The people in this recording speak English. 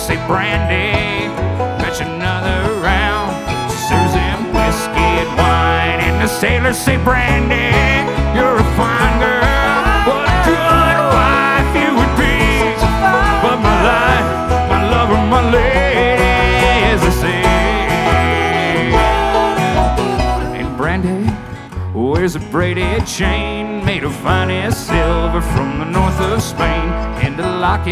say, Brandy, fetch another round. She serves him whiskey and wine, and the sailors say, Brandy, you're a fine girl. What a good wife you would be. But my life, my lover, my lady, as they say. And Brandy wears a braided chain made of finest silver from the north of Spain, and a locket